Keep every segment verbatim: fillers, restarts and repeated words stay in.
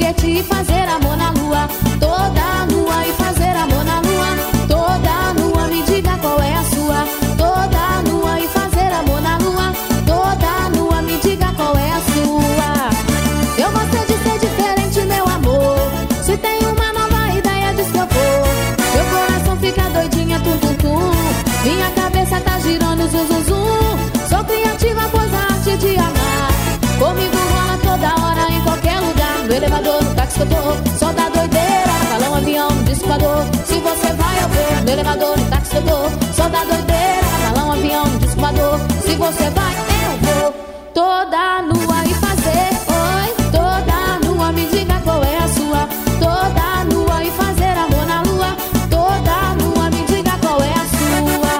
foguete e fazer amor na lua. Toda nua e fazer amor na lua. Toda nua, me diga qual é a sua. Toda nua e fazer amor na lua. Toda nua, me diga qual é a sua. Eu gostei de ser diferente, meu amor. Se tem uma nova ideia, diz que eu vou. Meu coração fica doidinha, tum tum tum. Minha cabeça tá girando, zum zum zum. Sou criativa, pois a arte de amar comigo rola toda hora, em qualquer lugar. No elevador, no táxi que eu tô, só dá doideira. Balão, avião, discador, se você vai eu vou. No elevador, no táxi que eu tô, só dá doideira. Balão, avião, discador, se você vai eu vou. Toda nua e fazer, oi. Toda nua, me diga qual é a sua. Toda nua e fazer amor na lua. Toda nua, me diga qual é a sua.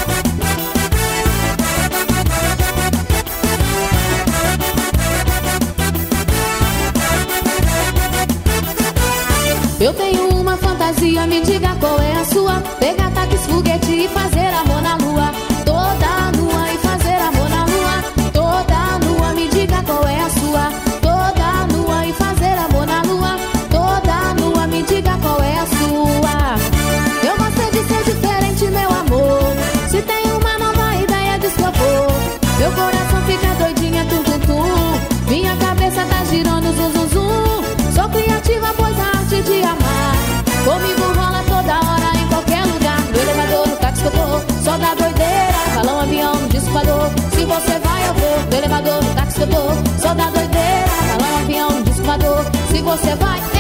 Eu tenho uma fantasia, me diga qual é a sua. Pegar táxi, foguete e fazer amor na lua. Toda nua e fazer amor na lua. Toda nua, me diga qual é a sua. Toda nua e fazer amor na lua. Toda nua, me diga qual é a sua. Eu gostei de ser diferente, meu amor. Se tem uma nova ideia, diz que eu vou. Meu coração fica doidinha, tum tum tum. Minha cabeça tá girando, zum zum zum. Sou criativa, pois a arte de amar comigo rola toda hora, em qualquer lugar. No elevador, no táxi que eu tô, só dá doideira. Balão, avião, discador, se você vai eu vou. No elevador, no táxi que eu tô, só dá doideira. Balão, avião, discador, se você vai